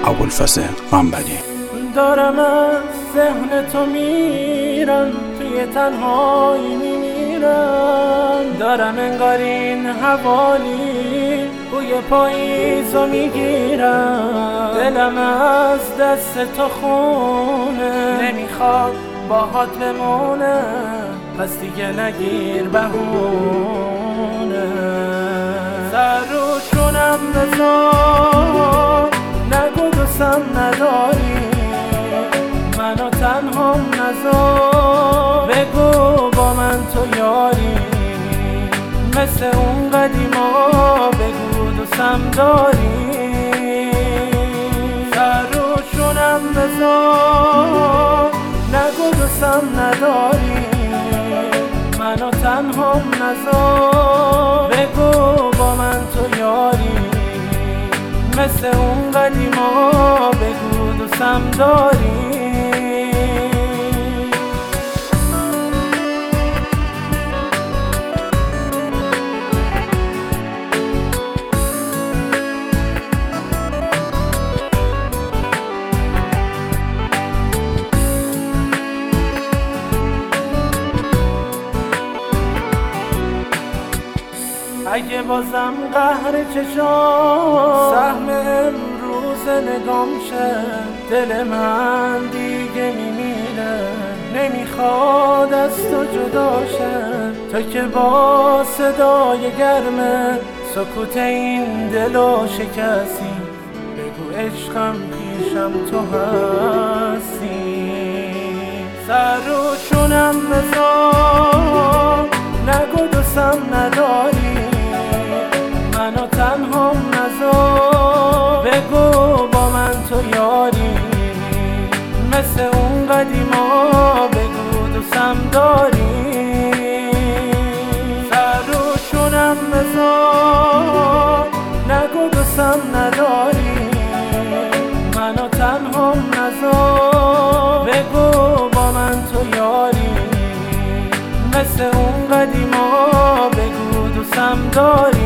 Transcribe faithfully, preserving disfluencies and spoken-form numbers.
ابوالفضل منبری. دارم از ذهن تو میرم، توی تنهایی میمیرم. دارم انگار این حوالی بوی پاییزو میگیرم. دلم از دست تو خونه، نمیخواد باهات بمونه، پس دیگه نگیر بهونه. سر روشونم بذار، نگو دوستم نداری، منو تنهام نذار. بگو با من تو یاری، مثل اون قدیما بگو دوستم داری. سر روشونم بذار، نگو دوستم نداری، منو تنهام نذار. بگو با من تو یاری، مثل اون قدیما بگو دوستم داری. اگه بازم قهر چشام سهم امروز نگام شه، دل من دیگه میمیره، نمیخواد از تو جدا شه. تو که با صدای گرمه سکوت این دلو شکستی، بگو عشقم پیشم تو هستی. سر روشونم بذار، نگو دوستم نداری، منو تنهام نذار. بگو با من تو یاری، مثل اون قدیما بگو دوستم داری. سر روشونم بذار، نگو دوستم نداری، منو تنهام نذار. بگو با من تو یاری، مثل اون قدیما بگو دوستم داری.